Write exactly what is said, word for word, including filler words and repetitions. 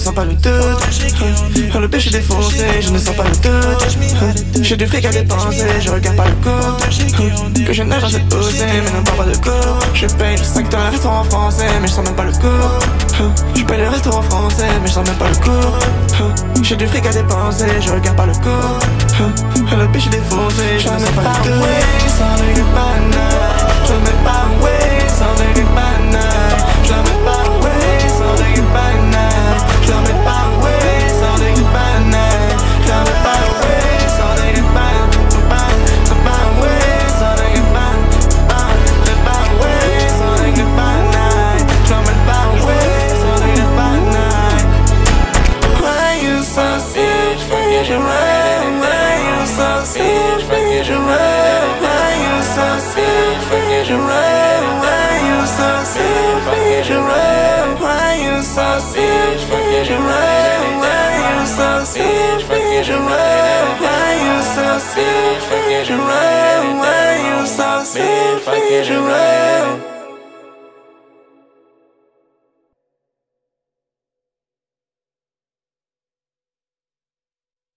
sens pas le doute. Le péché défoncé, je ne sens pas le doute. J'ai du fric à dépenser, je regarde pas le coût. Que je nage dans cette osée, mais non parle pas de cours. Je paye le cinq dans un restaurant français, mais je sens même pas le cours. Je paye le restaurant français, mais je sens même pas le cours. J'ai du fric à dépenser, je regarde pas le cours. Le péché défoncé, je ne sens pas le doute. Sans le banane, je mets pas way, sans le banane. Je mets pas way, sans le banane. Je mets pas way, sans le banane. Je mets pas way, sans le banane. Je pas way, sans le banane. Je pas way, sans le banane. Je mets pas way, sans le banane. Why you so serious? Forget your mind. Why you so serious? Forget your mind. Why you so serious? Forget your mind. Why you so serious? Forget your mind. Why you so serious? Forget your mind. Why you so serious? Forget your mind. Why you so serious? Forget your mind. Why you so serious? Forget your mind.